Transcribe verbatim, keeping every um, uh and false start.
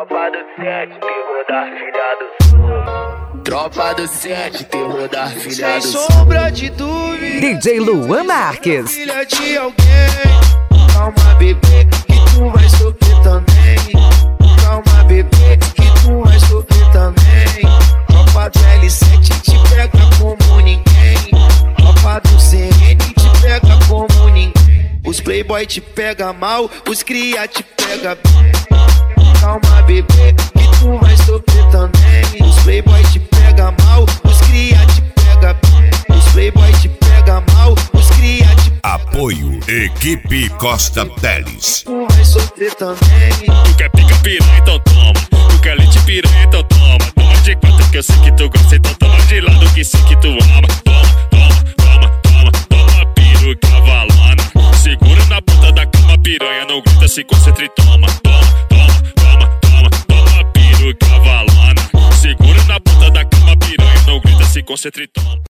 Tropa do sete, terror da filha do sul. Tropa do sete, terror da filha do sul. Sem sombra de dúvida, D J Luan Marques. Filha de alguém. Calma, bebê, que tu vai sofrer também. Calma, bebê, que tu vai sofrer também. Tropa do L sete te pega como ninguém. Tropa do C N te pega como ninguém. Os playboy te pega mal, os cria te pega bem. Calma, bebê, que tu vai sofrer também. Os playboy te pega mal, os cria te pega bem. Os playboy te pega mal, os cria te pega. Apoio Equipe Costa Teles. Tu vai sofrer também. Tu quer pica piranha, então toma. Tu quer leite piranha, então toma. Toma de quatro que eu sei que tu gosta, então toma de lado que sei que tu ama. Toma, toma, toma, toma, toma piru cavalona. Segura na ponta da cama, piranha, não grita, se concentra e toma. Toma, toma, toma, toma, toma piru cavalona. Segura na ponta da cama, piranha, não grita, se concentra e toma.